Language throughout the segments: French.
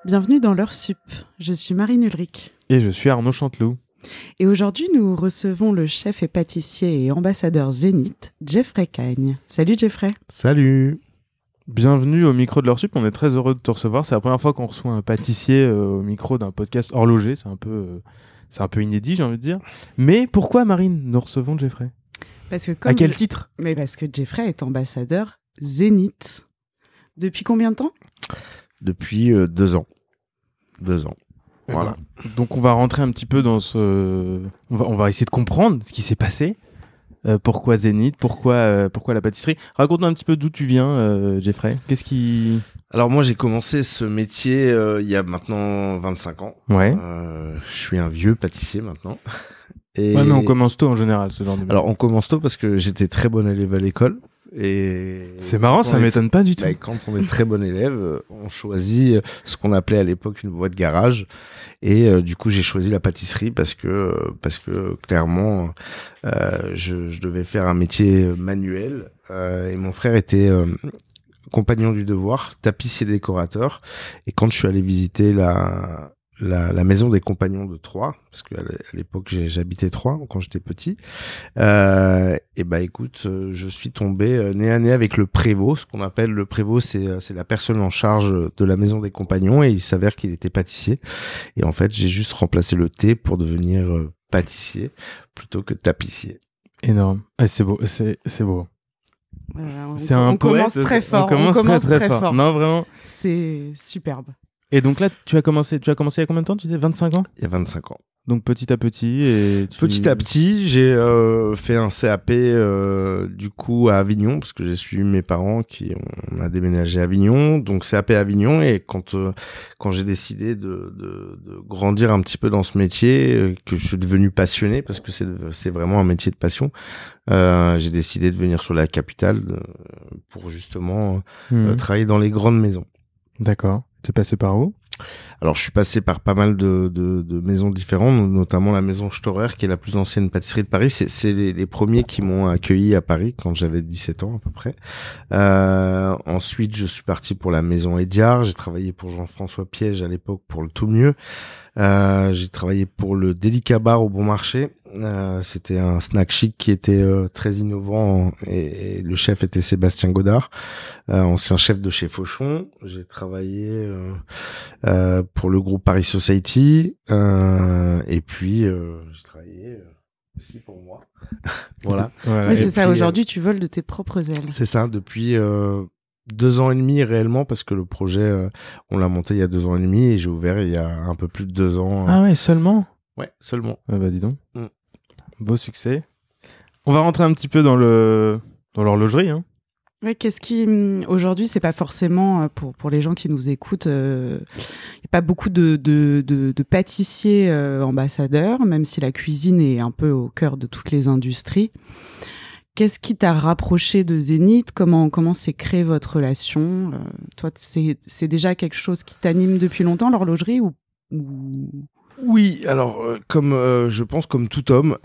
Bienvenue dans l'heure sup. Je suis Marine Ulrich. Et je suis Arnaud Chanteloup. Et aujourd'hui, nous recevons le chef et pâtissier et ambassadeur Zénith, Jeffrey Cagne. Salut Jeffrey. Salut. Bienvenue au micro de l'heure sup. On est très heureux de te recevoir. C'est la première fois qu'on reçoit un pâtissier au micro d'un podcast horloger. C'est un peu inédit, j'ai envie de dire. Mais pourquoi, Marine, nous recevons Jeffrey ? Parce que à quel titre ? Mais parce que Jeffrey est ambassadeur Zénith. Depuis combien de temps ? Depuis 2 ans. 2 ans. Voilà. Donc on va rentrer un petit peu dans ce... On va essayer de comprendre ce qui s'est passé. Pourquoi Zénith ? Pourquoi la pâtisserie ? Raconte-nous un petit peu d'où tu viens, Jeffrey. Qu'est-ce qui... Alors moi, j'ai commencé ce métier il y a maintenant 25 ans. Ouais. Je suis un vieux pâtissier maintenant. Et... Ouais, mais on commence tôt en général, ce genre de métier. Alors on commence tôt parce que j'étais très bon élève à l'école. Et c'est marrant, ça m'étonne pas du tout. Quand on est très bon élève, on choisit ce qu'on appelait à l'époque une voie de garage. Et du coup, j'ai choisi la pâtisserie parce que clairement, je devais faire un métier manuel. Et mon frère était compagnon du devoir, tapissier décorateur. Et quand je suis allé visiter la maison des compagnons de Troyes, parce qu'à l'époque j'habitais Troyes quand j'étais petit, et bah écoute, je suis tombé nez à nez avec le prévôt. Ce qu'on appelle le prévôt, c'est la personne en charge de la maison des compagnons, et il s'avère qu'il était pâtissier. Et en fait, j'ai juste remplacé le thé pour devenir pâtissier plutôt que tapissier. Énorme. Ah, c'est beau, c'est beau. On commence très fort. On commence très fort. Non, vraiment. C'est superbe. Et donc là, tu as commencé il y a combien de temps ? Tu disais 25 ans ? Il y a 25 ans. Donc petit à petit Petit à petit, j'ai fait un CAP du coup à Avignon, parce que j'ai suivi mes parents on a déménagé à Avignon, donc CAP à Avignon. Et quand j'ai décidé de grandir un petit peu dans ce métier, que je suis devenu passionné, parce que c'est vraiment un métier de passion, j'ai décidé de venir sur la capitale pour justement travailler dans les grandes maisons. D'accord. T'es passé par où ? Alors, je suis passé par pas mal de maisons différentes, notamment la maison Storer, qui est la plus ancienne pâtisserie de Paris. C'est les premiers qui m'ont accueilli à Paris quand j'avais 17 ans à peu près. Ensuite, je suis parti pour la maison Ediard. J'ai travaillé pour Jean-François Piège à l'époque pour le Tout Mieux. J'ai travaillé pour le Délicat Bar au Bon Marché. C'était un snack chic qui était très innovant, et le chef était Sébastien Godard, ancien chef de chez Fauchon. J'ai travaillé pour le groupe Paris Society, et puis j'ai travaillé aussi pour moi. Voilà. Oui, c'est ça. Aujourd'hui, tu voles de tes propres ailes. C'est ça, depuis 2 ans et demi réellement, parce que le projet, on l'a monté il y a 2 ans et demi, et j'ai ouvert il y a un peu plus de 2 ans. Ah ouais, seulement ? Ouais, seulement. Ah bah dis donc. Beau succès. On va rentrer un petit peu dans l'horlogerie, hein. Ouais, qu'est-ce qui aujourd'hui, c'est pas forcément pour les gens qui nous écoutent, il y a pas beaucoup de pâtissiers ambassadeurs, même si la cuisine est un peu au cœur de toutes les industries. Qu'est-ce qui t'a rapproché de Zénith ? Comment s'est créée votre relation ? Toi, c'est déjà quelque chose qui t'anime depuis longtemps, l'horlogerie, ou... Oui, alors je pense comme tout homme,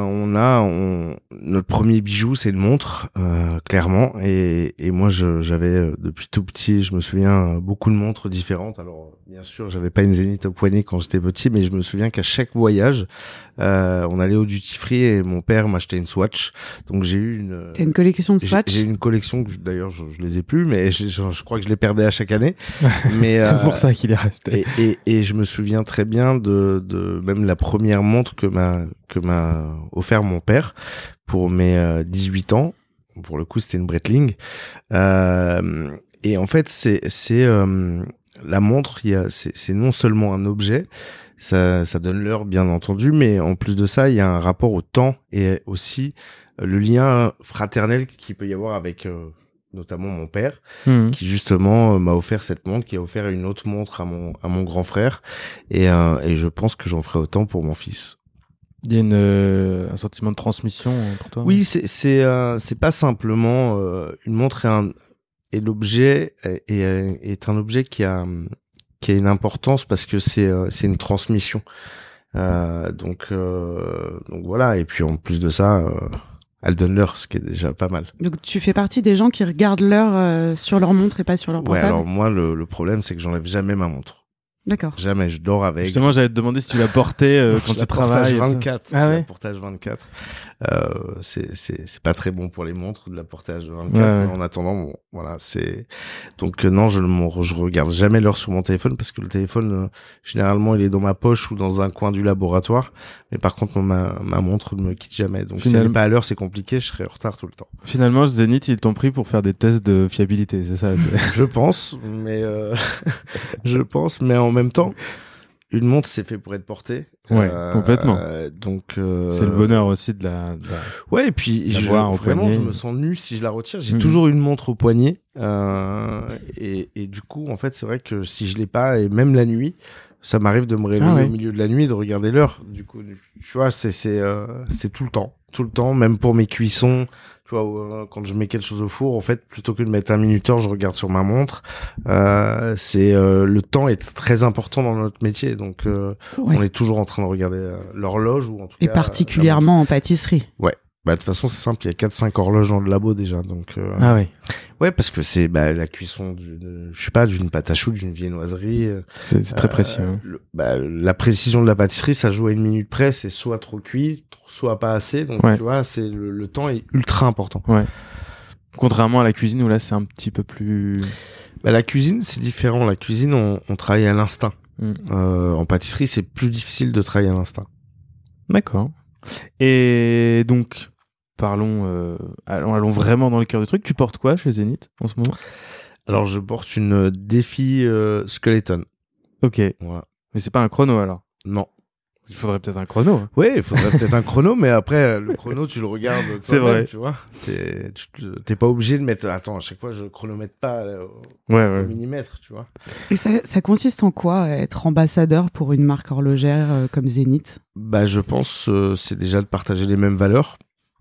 notre premier bijou, c'est une montre, clairement, et moi j'avais depuis tout petit, je me souviens, beaucoup de montres différentes. Alors bien sûr, j'avais pas une Zénith au poignet quand j'étais petit, mais je me souviens qu'à chaque voyage, on allait au duty free et mon père m'achetait une Swatch. Donc j'ai eu T'as une collection de Swatch ? J'ai une collection que d'ailleurs je les ai plus, mais je crois que je les perdais à chaque année. Mais c'est pour ça qu'il est resté. Et je me souviens très bien de même la première montre que m'a offert mon père pour mes 18 ans. Pour le coup, c'était une Breitling. Et en fait, c'est la montre, c'est non seulement un objet, ça donne l'heure bien entendu, mais en plus de ça, il y a un rapport au temps et aussi le lien fraternel qu'il peut y avoir avec notamment mon père, qui justement m'a offert cette montre, qui a offert une autre montre à mon grand frère, et je pense que j'en ferai autant pour mon fils. Il y a un sentiment de transmission pour toi ? Oui, c'est pas simplement une montre, et l'objet est un objet qui a une importance parce que c'est une transmission. Donc voilà, et puis en plus de ça, elle donne l'heure, ce qui est déjà pas mal. Donc tu fais partie des gens qui regardent l'heure sur leur montre et pas sur leur portable. Ouais, alors moi le problème c'est que j'enlève jamais ma montre. D'accord. Jamais, je dors avec. Justement, j'allais te demander si tu la portais quand tu travailles. H24. Ah ouais. La portage 24. C'est pas très bon pour les montres de la portage 24. Ouais. Mais en attendant, bon, voilà, c'est donc non, je regarde jamais l'heure sur mon téléphone parce que le téléphone généralement il est dans ma poche ou dans un coin du laboratoire. Mais par contre, ma montre ne me quitte jamais. Donc si elle n'est pas à l'heure, c'est compliqué, je serai en retard tout le temps. Finalement, Zenith, ils t'ont pris pour faire des tests de fiabilité, c'est ça? Je pense, mais en même temps, une montre c'est fait pour être portée. Ouais, complètement. Donc c'est le bonheur aussi de la... Ouais, et puis vraiment je me sens nu si je la retire. J'ai toujours une montre au poignet et du coup en fait c'est vrai que si je l'ai pas et même la nuit, ça m'arrive de me réveiller au milieu de la nuit et de regarder l'heure. Du coup, tu vois, c'est tout le temps, même pour mes cuissons. Tu vois, quand je mets quelque chose au four, en fait, plutôt que de mettre un minuteur, je regarde sur ma montre. Le temps est très important dans notre métier, donc on est toujours en train de regarder l'horloge ou en tout cas. Et particulièrement en pâtisserie. Ouais. Bah de toute façon c'est simple, il y a 4-5 horloges dans le labo déjà, donc. Ah oui. Ouais, parce que c'est la cuisson je sais pas, d'une pâte à choux, d'une viennoiserie. C'est très précis. La précision de la pâtisserie, ça joue à 1 minute près, c'est soit trop cuit, soit pas assez, donc tu vois, c'est le temps est ultra important. Ouais. Contrairement à la cuisine où là c'est un petit peu plus. La cuisine c'est différent. La cuisine on travaille à l'instinct. En pâtisserie c'est plus difficile de travailler à l'instinct. D'accord. Et donc. Allons vraiment dans le cœur du truc. Tu portes quoi chez Zenith en ce moment? Alors je porte une Défi Skeleton. Ok. Voilà. Mais c'est pas un chrono alors? Non. Il faudrait peut-être un chrono. Hein. Oui, il faudrait peut-être un chrono, mais après le chrono tu le regardes. C'est vrai. Tu vois. T'es pas obligé de mettre. Attends, à chaque fois je chronomètre pas au millimètre, tu vois. Et ça consiste en quoi être ambassadeur pour une marque horlogère comme Zenith? Je pense c'est déjà de partager les mêmes valeurs.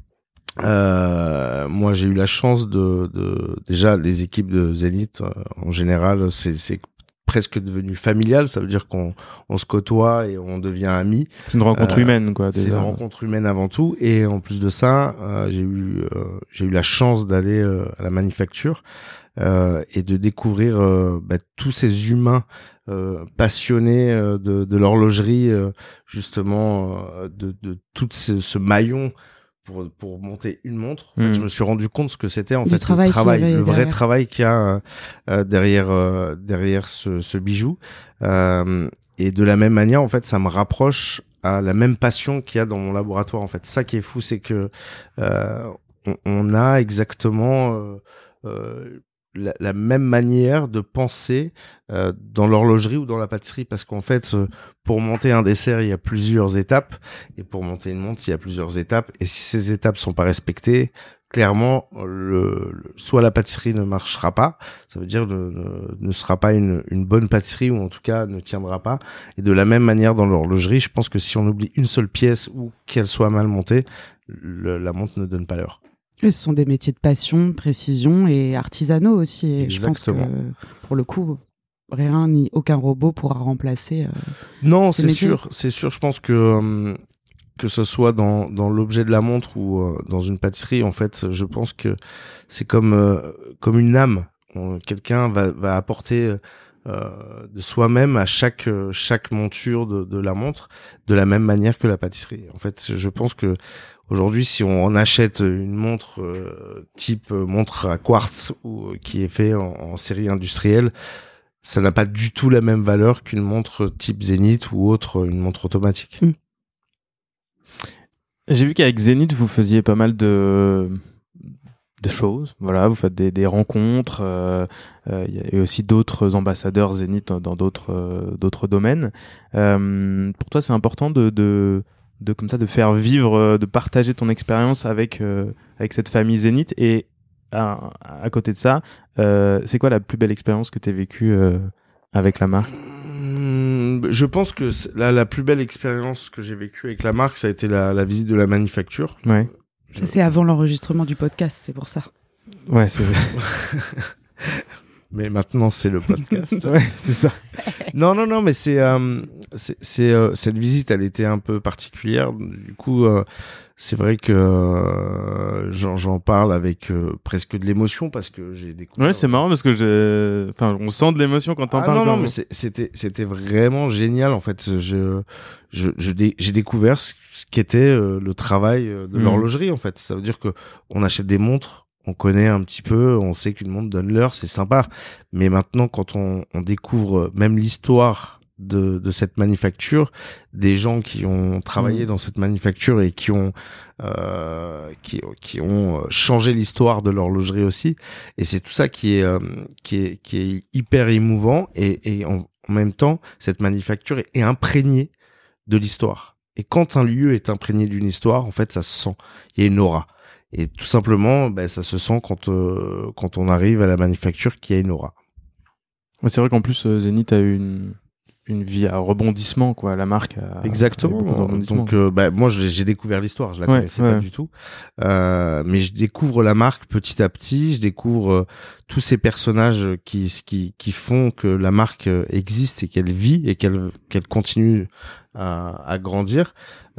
Moi j'ai eu la chance déjà les équipes de Zenith en général c'est presque devenu familial, ça veut dire qu'on se côtoie et on devient amis. C'est une rencontre humaine quoi. C'est une rencontre humaine avant tout et en plus de ça j'ai eu la chance d'aller à la manufacture et de découvrir tous ces humains passionnés de l'horlogerie justement de tout ce maillon pour monter une montre. En fait, je me suis rendu compte ce que c'était en fait le vrai travail qu'il y a derrière ce bijou. Et de la même manière, en fait, ça me rapproche à la même passion qu'il y a dans mon laboratoire. En fait, ça qui est fou, c'est que on a exactement la même manière de penser dans l'horlogerie ou dans la pâtisserie, parce qu'en fait pour monter un dessert il y a plusieurs étapes et pour monter une montre il y a plusieurs étapes, et si ces étapes sont pas respectées, clairement soit la pâtisserie ne marchera pas, ça veut dire ne sera pas une bonne pâtisserie, ou en tout cas ne tiendra pas. Et de la même manière dans l'horlogerie, je pense que si on oublie une seule pièce ou qu'elle soit mal montée, la montre ne donne pas l'heure. Et ce sont des métiers de passion, de précision et artisanaux aussi. Et exactement. Je pense que pour le coup, rien ni aucun robot pourra remplacer. Non, c'est sûr. Je pense que ce soit dans l'objet de la montre ou dans une pâtisserie, en fait, je pense que c'est comme une âme. Quelqu'un va apporter de soi-même à chaque monture de la montre, de la même manière que la pâtisserie. En fait, je pense que aujourd'hui, si on achète une montre type montre à quartz ou qui est fait en série industrielle, ça n'a pas du tout la même valeur qu'une montre type Zenith ou autre, une montre automatique. J'ai vu qu'avec Zenith, vous faisiez pas mal de choses. Voilà, vous faites des rencontres. Il y a aussi d'autres ambassadeurs Zenith dans d'autres domaines. Pour toi, c'est important de comme ça, de faire vivre, de partager ton expérience avec cette famille Zenith. Et à côté de ça, c'est quoi la plus belle expérience que tu as vécue avec la marque? Je pense que la plus belle expérience que j'ai vécue avec la marque, ça a été la visite de la manufacture. Ouais. Ça, c'est avant l'enregistrement du podcast, c'est pour ça. Ouais, c'est vrai. mais maintenant c'est le podcast. Ouais, c'est ça. Non, mais cette visite, elle était un peu particulière. Du coup, c'est vrai que j'en parle avec presque de l'émotion parce que j'ai découvert. Ouais, c'est marrant parce que on sent de l'émotion quand t'en parles. Non, mais c'était vraiment génial en fait. J'ai découvert ce qu'était le travail de l'horlogerie en fait. Ça veut dire que on achète des montres, on connaît un petit peu, on sait qu'une montre donne l'heure, c'est sympa. Mais maintenant, quand on découvre même l'histoire de cette manufacture, des gens qui ont travaillé dans cette manufacture et qui ont changé l'histoire de l'horlogerie aussi, et c'est tout ça qui est hyper émouvant, et en même temps cette manufacture est imprégnée de l'histoire, et quand un lieu est imprégné d'une histoire, en fait ça se sent, il y a une aura, et tout simplement ça se sent quand on arrive à la manufacture qu'il y a une aura. C'est vrai qu'en plus Zénith a eu une vie à rebondissement, quoi. La marque a exactement. Donc moi j'ai découvert l'histoire, je la connaissais pas du tout, mais je découvre la marque petit à petit, je découvre tous ces personnages qui font que la marque existe et qu'elle vit et qu'elle continue à grandir,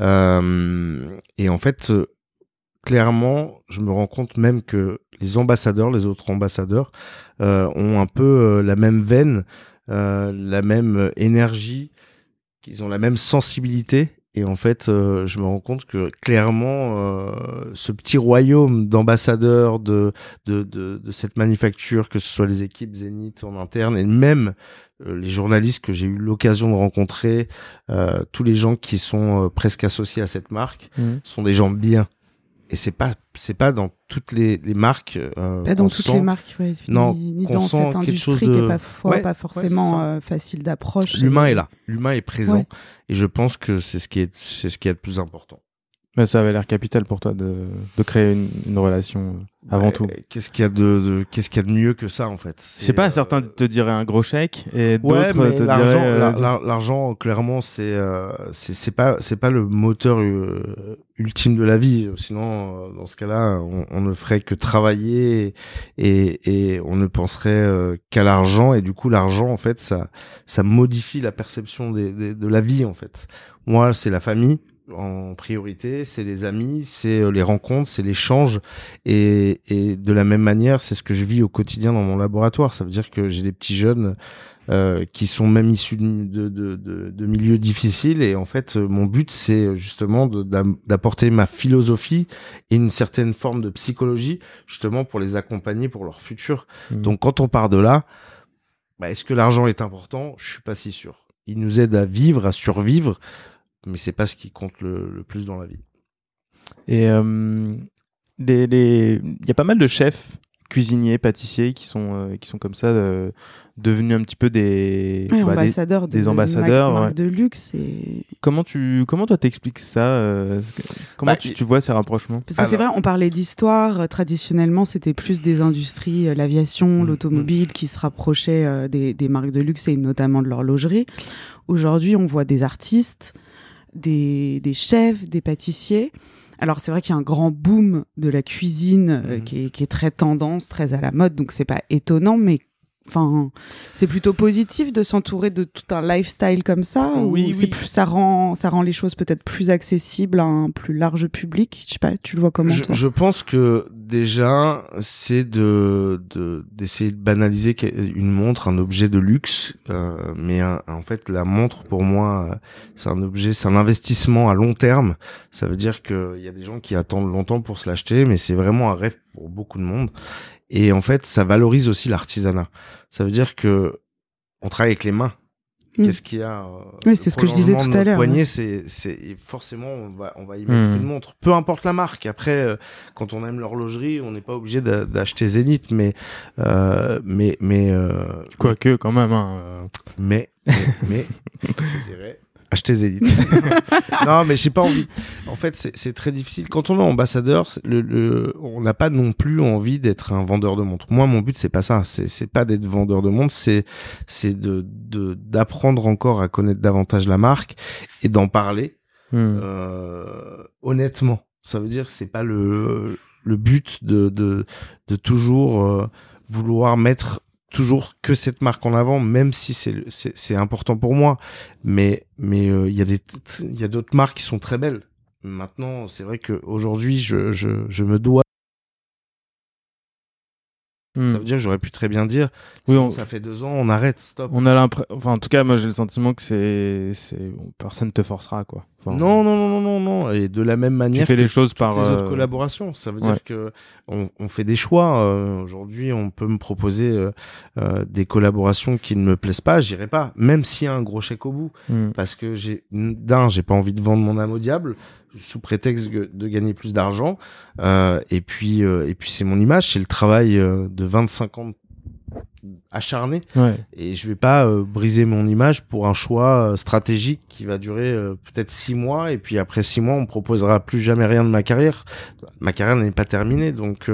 et en fait clairement je me rends compte même que les autres ambassadeurs ont un peu la même veine, la même énergie, qu'ils ont la même sensibilité, et en fait je me rends compte que clairement ce petit royaume d'ambassadeurs de cette manufacture, que ce soit les équipes Zénith en interne et même les journalistes que j'ai eu l'occasion de rencontrer, tous les gens qui sont presque associés à cette marque sont des gens bien. Et c'est pas dans toutes les marques. Pas dans toutes les marques, ouais. Non, ni dans cette industrie qui est pas forcément facile d'approche. L'humain est là, l'humain est présent, ouais. Et je pense que c'est ce qui est le plus important. Mais ça avait l'air capital pour toi de créer une relation avant tout. Qu'est-ce qu'il y a de mieux que ça en fait? Je sais pas, certains te diraient un gros chèque et d'autres te diraient l'argent clairement c'est pas le moteur ultime de la vie. Sinon dans ce cas-là on ne ferait que travailler et on ne penserait qu'à l'argent, et du coup l'argent en fait ça modifie la perception de la vie en fait. Moi c'est la famille en priorité, c'est les amis, c'est les rencontres, c'est l'échange, et de la même manière, c'est ce que je vis au quotidien dans mon laboratoire. Ça veut dire que j'ai des petits jeunes qui sont même issus de milieux difficiles, et en fait mon but c'est justement d'apporter ma philosophie et une certaine forme de psychologie justement pour les accompagner pour leur futur. Donc quand on part de là, est-ce que l'argent est important? Je suis pas si sûr. Il nous aide à vivre, à survivre, mais c'est pas ce qui compte le plus dans la vie. Et il y a pas mal de chefs, cuisiniers, pâtissiers qui sont comme ça devenus un petit peu des ambassadeurs des ambassadeurs marques de luxe. Et comment toi t'expliques ça, comment tu vois ces rapprochements? Parce que c'est vrai, on parlait d'histoire, traditionnellement c'était plus des industries, l'aviation, l'automobile qui se rapprochaient des marques de luxe et notamment de l'horlogerie. Aujourd'hui, on voit des artistes, des chefs, des pâtissiers. Alors c'est vrai qu'il y a un grand boom de la cuisine qui est très tendance, très à la mode, donc c'est pas étonnant, mais enfin c'est plutôt positif de s'entourer de tout un lifestyle comme ça. Oui, c'est plus, ça rend les choses peut-être plus accessibles à un plus large public. Je sais pas, tu le vois comment toi? Je pense que déjà c'est d'essayer de banaliser une montre, un objet de luxe, mais en fait la montre pour moi c'est un objet, c'est un investissement à long terme. Ça veut dire que il y a des gens qui attendent longtemps pour se l'acheter, mais c'est vraiment un rêve pour beaucoup de monde. Et en fait, ça valorise aussi l'artisanat. Ça veut dire que on travaille avec les mains. Qu'est-ce qu'il y a Oui, c'est ce que je disais tout à l'heure. Poignet, c'est forcément on va y mettre une montre. Peu importe la marque. Après, quand on aime l'horlogerie, on n'est pas obligé d'acheter Zénith, mais quoique quand même. Mais je dirais acheter Zénith. Non, mais j'ai pas envie. En fait, c'est très difficile. Quand on est ambassadeur, on n'a pas non plus envie d'être un vendeur de montres. Moi, mon but, c'est pas ça. C'est pas d'être vendeur de montres. C'est d'apprendre encore à connaître davantage la marque et d'en parler honnêtement. Ça veut dire que c'est pas le but de toujours vouloir mettre toujours que cette marque en avant, même si c'est important pour moi. Mais il y a d'autres marques qui sont très belles. Maintenant, c'est vrai que aujourd'hui, je me dois. Ça veut dire que j'aurais pu très bien dire, oui, ça fait 2 ans, on arrête, stop. On a l'impression, enfin, en tout cas, moi, j'ai le sentiment que personne te forcera, quoi. Enfin, Non. Et de la même manière, tu fais les choses par les autres collaborations. Ça veut dire que on fait des choix. Aujourd'hui, on peut me proposer des collaborations qui ne me plaisent pas, j'irai pas, même s'il y a un gros chèque au bout, parce que j'ai pas envie de vendre mon âme au diable sous prétexte de gagner plus d'argent. Et puis c'est mon image, c'est le travail de 25 ans acharné. Et je vais pas briser mon image pour un choix stratégique qui va durer peut-être 6 mois, et puis après 6 mois on me proposera plus jamais rien de ma carrière n'est pas terminée. Donc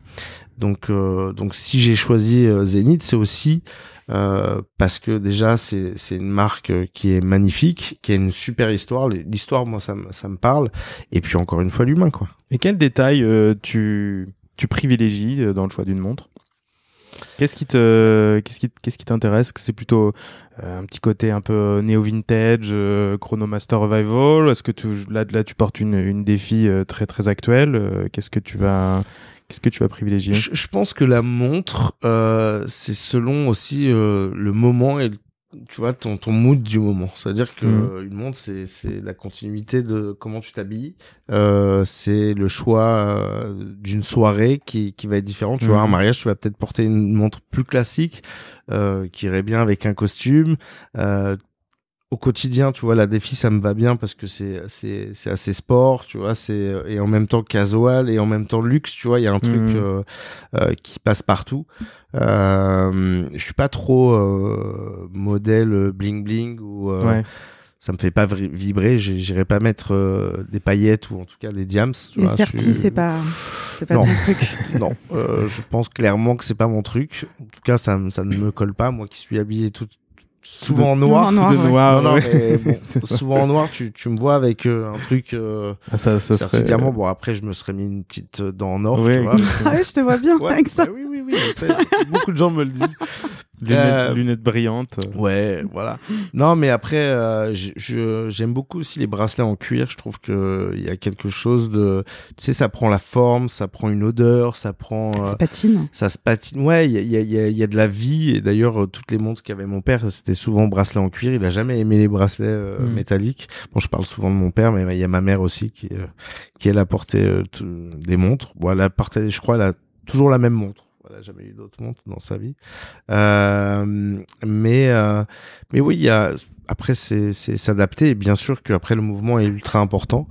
si j'ai choisi Zénith, c'est aussi parce que déjà c'est une marque qui est magnifique, qui a une super histoire. L'histoire, moi, ça me parle. Et puis encore une fois, l'humain, quoi. Et quel détail tu privilégies dans le choix d'une montre? Qu'est-ce qui t'intéresse? C'est plutôt un petit côté un peu néo-vintage, Chronomaster Revival? Est-ce que là tu portes une défi très très actuelle? Qu'est-ce que tu vas privilégier? Je pense que la montre, c'est selon aussi le moment et tu vois ton mood du moment. C'est-à-dire que une montre, c'est la continuité de comment tu t'habilles. C'est le choix d'une soirée qui va être différente. Tu vois, un mariage, tu vas peut-être porter une montre plus classique qui irait bien avec un costume. Au quotidien, tu vois, la défi, ça me va bien parce que c'est assez sport, tu vois, et en même temps casual et en même temps luxe, tu vois, il y a un truc qui passe partout. Je suis pas trop modèle bling bling ou ça me fait pas vibrer, j'irai pas mettre des paillettes ou en tout cas des diams. Et certi, c'est pas ton truc. Non, je pense clairement que c'est pas mon truc. En tout cas, ça ne me colle pas, moi qui suis habillé souvent en noir, mais bon, souvent en noir, tu me vois avec un truc ça serait diamant. Bon, après je me serais mis une petite dent en or, tu vois. Ah oui, je te vois bien avec ça. Oui, beaucoup de gens me le disent. Lunettes brillantes. Ouais, voilà. Non, mais après, j'aime beaucoup aussi les bracelets en cuir. Je trouve que il y a quelque chose de, tu sais, ça prend la forme, ça prend une odeur, ça prend. Ça se patine. Ça se patine. Ouais, il y a de la vie. Et d'ailleurs, toutes les montres qu'avait mon père, c'était souvent bracelets en cuir. Il a jamais aimé les bracelets métalliques. Bon, je parle souvent de mon père, mais il y a ma mère aussi qui elle a porté des montres. Bon, elle a porté, je crois, elle a toujours la même montre. Elle a jamais eu d'autres montres dans sa vie. Mais oui, il y a, après c'est s'adapter, et bien sûr qu'après le mouvement est ultra important,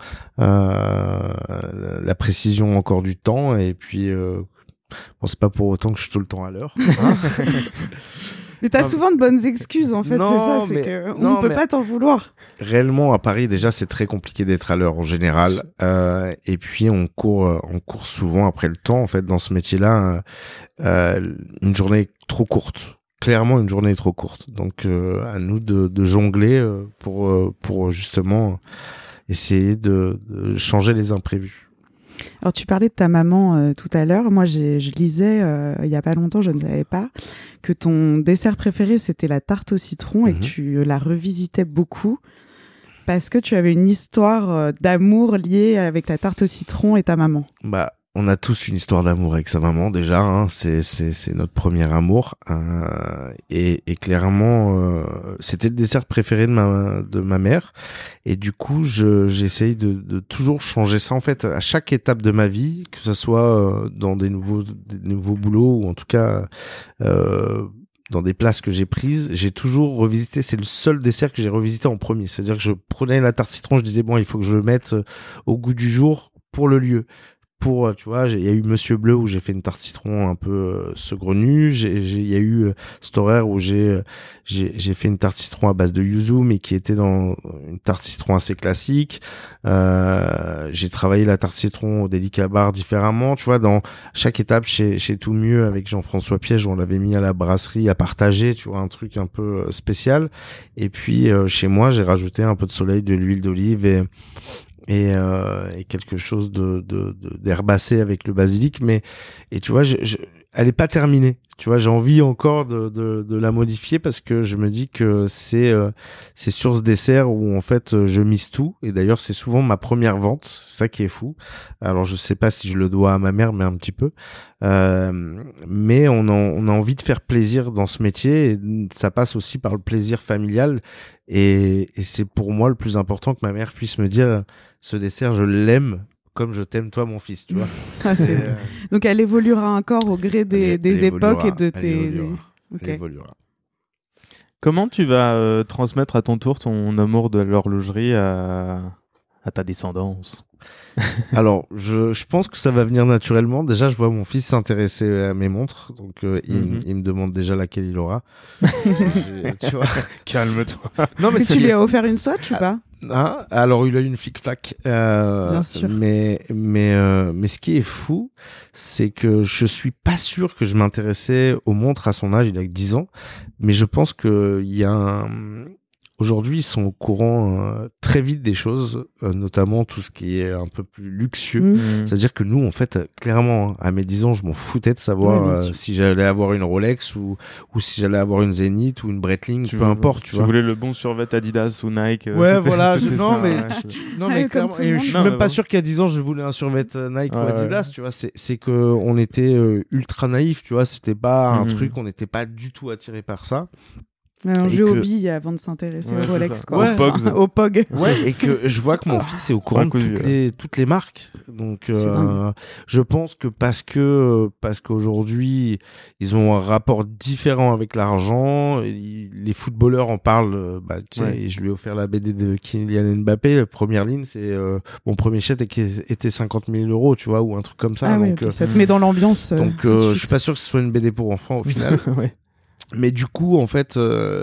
la précision encore du temps, et puis bon, c'est pas pour autant que je suis tout le temps à l'heure. Hein. Mais t'as souvent de bonnes excuses, en fait, c'est ça, c'est qu'on ne peut pas t'en vouloir. Réellement, à Paris, déjà, c'est très compliqué d'être à l'heure en général. Et puis, on court souvent après le temps, en fait, dans ce métier-là. Une journée trop courte. Clairement, une journée trop courte. Donc, à nous de jongler pour justement essayer de changer les imprévus. Alors, tu parlais de ta maman tout à l'heure. Moi, je lisais, il y a pas longtemps, je ne savais pas, que ton dessert préféré, c'était la tarte au citron et que tu la revisitais beaucoup parce que tu avais une histoire d'amour liée avec la tarte au citron et ta maman. Bah, on a tous une histoire d'amour avec sa maman déjà, hein. C'est notre premier amour, et clairement c'était le dessert préféré de ma mère, et du coup j'essaye de toujours changer ça en fait à chaque étape de ma vie, que ce soit dans des nouveaux boulots ou en tout cas dans des places que j'ai prises, j'ai toujours revisité. C'est le seul dessert que j'ai revisité en premier. C'est-à-dire que je prenais la tarte citron, je disais bon, il faut que je le mette au goût du jour pour le lieu. Tu vois, il y a eu Monsieur Bleu où j'ai fait une tarte citron un peu saugrenue. Il y a eu cet horaire où j'ai fait une tarte citron à base de yuzu, mais qui était dans une tarte citron assez classique. J'ai travaillé la tarte citron au Delica Bar différemment. Tu vois, dans chaque étape chez Tout Mieux avec Jean-François Piège, on l'avait mis à la brasserie à partager. Tu vois, un truc un peu spécial. Et puis chez moi, j'ai rajouté un peu de soleil, de l'huile d'olive et quelque chose d'herbacé avec le basilic, et tu vois, elle est pas terminée. Tu vois, j'ai envie encore de la modifier parce que je me dis que c'est sur ce dessert où en fait je mise tout. Et d'ailleurs, c'est souvent ma première vente. C'est ça qui est fou. Alors, je sais pas si je le dois à ma mère, mais un petit peu. Mais on a envie de faire plaisir dans ce métier. Et ça passe aussi par le plaisir familial. Et c'est pour moi le plus important que ma mère puisse me dire ce dessert, je l'aime. Comme je t'aime toi mon fils, tu vois. Donc elle évoluera encore au gré des époques et de tes... Elle évoluera. Comment tu vas transmettre à ton tour ton amour de l'horlogerie à ta descendance? Alors, je pense que ça va venir naturellement. Déjà, je vois mon fils s'intéresser à mes montres, donc il me demande déjà laquelle il aura. Tu vois. Calme-toi. Non, mais tu lui as offert une Swatch ou pas? Hein, alors il a eu une flic-flac. Bien sûr. Mais ce qui est fou, c'est que je suis pas sûr que je m'intéressais aux montres à son âge. Il a que 10 ans, mais je pense que il y a aujourd'hui, ils sont au courant très vite des choses, notamment tout ce qui est un peu plus luxueux. C'est-à-dire que nous, en fait, clairement, à mes 10 ans, je m'en foutais de savoir si j'allais avoir une Rolex ou si j'allais avoir une Zenith ou une Breitling, peu importe. Tu vois. voulais le bon survêt Adidas ou Nike. Ouais, voilà. Non, mais clairement, je suis même pas sûr qu'à 10 ans, je voulais un survêt Nike ou Adidas. Tu vois, c'est que on était ultra naïfs. Tu vois, c'était pas un truc, on n'était pas du tout attiré par ça. Un jeu aux billes avant de s'intéresser au Rolex, quoi. Ouais. Au POG. Ouais, et que je vois que mon fils est au courant de toutes les marques. Donc, je pense que parce qu'aujourd'hui, ils ont un rapport différent avec l'argent. Les footballeurs en parlent. Tu sais, et je lui ai offert la BD de Kylian Mbappé. La première ligne, c'est mon premier chèque était 50 000 €, tu vois, ou un truc comme ça. Ah donc, okay, ça te met dans l'ambiance. Donc, je suis pas sûr que ce soit une BD pour enfants au final. Ouais. Mais du coup, en fait,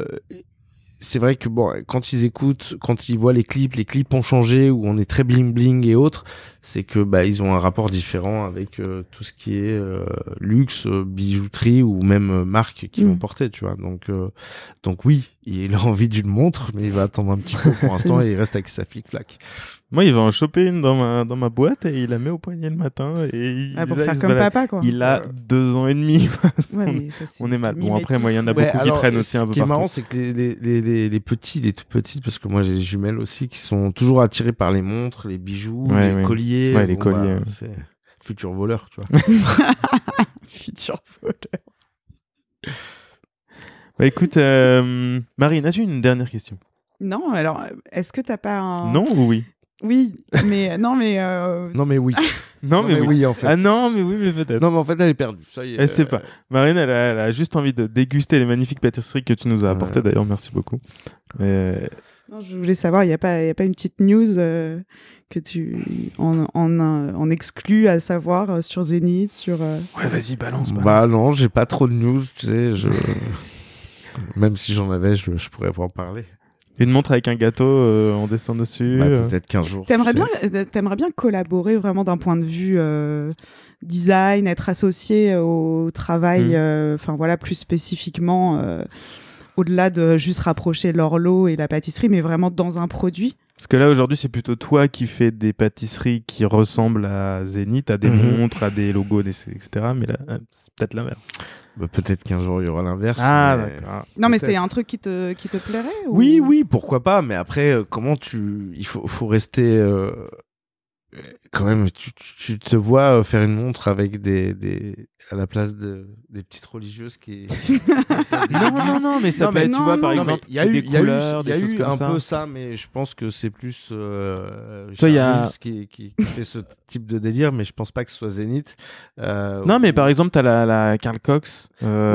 c'est vrai que bon, quand ils écoutent, quand ils voient les clips ont changé, où on est très bling bling et autres, c'est que ils ont un rapport différent avec tout ce qui est luxe, bijouterie ou même marque qu'ils vont porter, tu vois. Donc oui, il a envie d'une montre, mais il va attendre un petit peu pour l'instant et il reste avec sa flic-flac. Moi, il va en choper une dans ma boîte et il la met au poignet le matin et pour faire comme papa, quoi. Il a 2 ans et demi. Ouais, mais ça, on est mal. Bon, après, moi, il y en a beaucoup qui traînent aussi un peu partout. Ce qui est marrant, c'est que les tout petits, parce que moi, j'ai des jumelles aussi qui sont toujours attirés par les montres, les bijoux, les colliers. Ouais, les colliers. C'est futur voleur, tu vois. Futur voleur. Écoute, Marine, as-tu une dernière question? Non, alors, est-ce que t'as pas un... Non ou oui? Oui, mais... Non, mais oui. Non, mais oui, en fait. Ah non, mais oui, mais peut-être. Non, mais en fait, elle est perdue. Ça y est. Elle sait pas. Marine, elle a juste envie de déguster les magnifiques pâtisseries que tu nous as apportées. D'ailleurs, merci beaucoup. Non, je voulais savoir, il y a pas une petite news que tu en exclus à savoir sur Zénith, sur... Ouais, vas-y, balance. Bah non, j'ai pas trop de news, tu sais. Même si j'en avais, je pourrais pas en parler. Une montre avec un gâteau en descend dessus. Peut-être 15 jours. T'aimerais bien collaborer vraiment d'un point de vue design, être associé au travail, plus spécifiquement, au-delà de juste rapprocher l'horlo et la pâtisserie, mais vraiment dans un produit. Parce que là, aujourd'hui, c'est plutôt toi qui fais des pâtisseries qui ressemblent à Zénith, à des montres, à des logos, etc. Mais là, c'est peut-être l'inverse. Peut-être qu'un jour il y aura l'inverse. Ah, d'accord. Non, mais c'est un truc qui te plairait ou... Oui, pourquoi pas. Mais après, il faut rester. Quand même, tu te vois faire une montre avec à la place des petites religieuses qui. non, mais ça peut être, tu vois, par exemple, il y a eu un peu ça, mais je pense que c'est plus toi, il y a qui fait ce type de délire, mais je pense pas que ce soit Zénith. Non, mais par exemple, t'as la Carl Cox,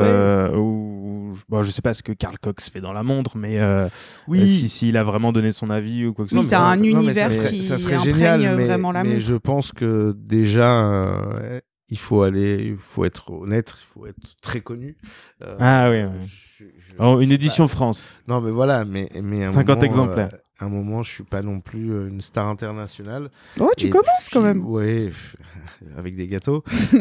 ou je sais pas ce que Carl Cox fait dans la montre, mais s'il a vraiment donné son avis ou quoi que ce soit. Oui, t'as un univers qui serait génial, vraiment la montre. Mais je pense que déjà il faut être honnête, il faut être très connu. Une édition France. Non, mais voilà, mais 50 exemplaires. À un moment, je suis pas non plus une star internationale. Oh, tu commences quand même. Ouais, avec des gâteaux.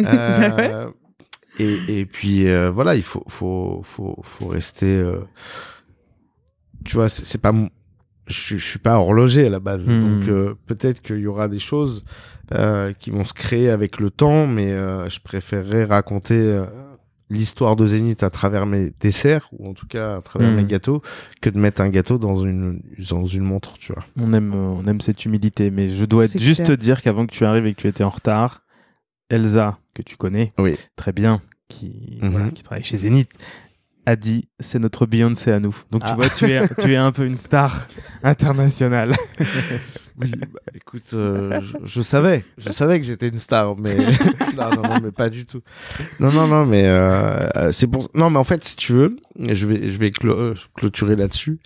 Et puis voilà, il faut rester. Tu vois, c'est pas. Je suis pas horloger à la base, donc peut-être qu'il y aura des choses qui vont se créer avec le temps, mais je préférerais raconter l'histoire de Zénith à travers mes desserts, ou en tout cas à travers mes gâteaux, que de mettre un gâteau dans une montre, tu vois. On aime cette humilité, mais je dois juste te dire qu'avant que tu arrives et que tu étais en retard, Elsa, que tu connais très bien, qui travaille chez Zénith, a dit c'est notre Beyoncé à nous. Donc tu vois, tu es un peu une star internationale. Oui, écoute, je savais que j'étais une star, mais non, mais pas du tout. Non, mais c'est pour. Non, mais en fait, si tu veux, je vais clôturer là-dessus.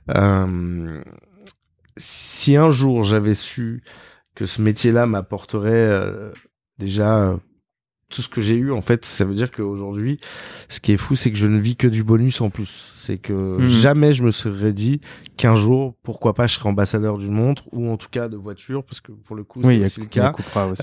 Si un jour j'avais su que ce métier-là m'apporterait déjà tout ce que j'ai eu, en fait, ça veut dire qu'aujourd'hui, ce qui est fou, c'est que je ne vis que du bonus en plus. C'est que jamais je me serais dit qu'un jour, pourquoi pas, je serais ambassadeur d'une montre, ou en tout cas de voiture, parce que pour le coup, c'est aussi le cas.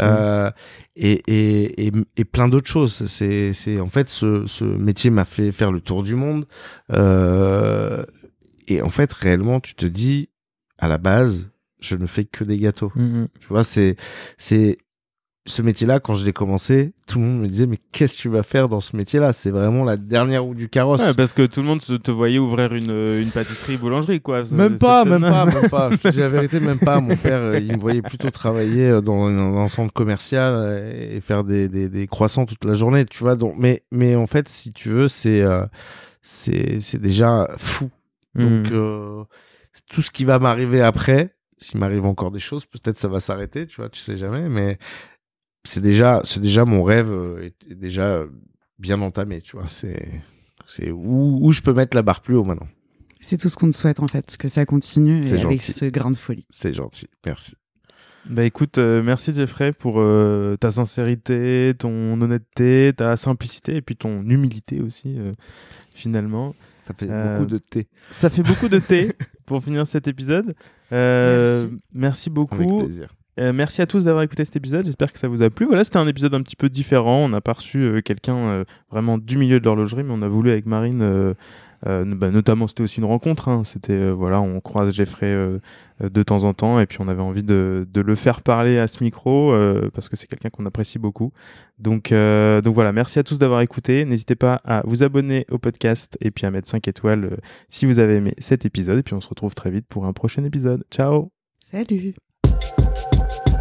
Et plein d'autres choses. C'est en fait, ce métier m'a fait faire le tour du monde. Et en fait, réellement, tu te dis, à la base, je ne fais que des gâteaux. Tu vois, c'est ce métier-là, quand je l'ai commencé, tout le monde me disait, mais qu'est-ce que tu vas faire dans ce métier-là? C'est vraiment la dernière roue du carrosse. Ouais, parce que tout le monde te voyait ouvrir une pâtisserie, boulangerie, quoi. Même pas. Je te dis la vérité, même pas. Mon père, il me voyait plutôt travailler dans un centre commercial et faire des croissants toute la journée, tu vois. Donc, mais en fait, si tu veux, c'est déjà fou. Donc, tout ce qui va m'arriver après, s'il m'arrive encore des choses, peut-être ça va s'arrêter, tu vois, tu sais jamais, mais c'est déjà mon rêve est déjà bien entamé, tu vois. C'est où je peux mettre la barre plus haut maintenant. C'est tout ce qu'on te souhaite en fait, que ça continue c'est avec gentil. ce grain de folie. C'est gentil, merci. Bah écoute, merci Jeffrey pour ta sincérité, ton honnêteté, ta simplicité et puis ton humilité aussi finalement. Ça fait beaucoup de thé. Ça fait beaucoup de thé pour finir cet épisode. Merci beaucoup. Avec plaisir. Merci à tous d'avoir écouté cet épisode, j'espère que ça vous a plu. Voilà, c'était un épisode un petit peu différent, on n'a pas reçu quelqu'un vraiment du milieu de l'horlogerie, mais on a voulu avec Marine, notamment c'était aussi une rencontre, hein. C'était, on croise Jeffrey de temps en temps, et puis on avait envie de le faire parler à ce micro, parce que c'est quelqu'un qu'on apprécie beaucoup. Donc voilà, merci à tous d'avoir écouté, n'hésitez pas à vous abonner au podcast, et puis à mettre 5 étoiles si vous avez aimé cet épisode, et puis on se retrouve très vite pour un prochain épisode. Ciao! Salut!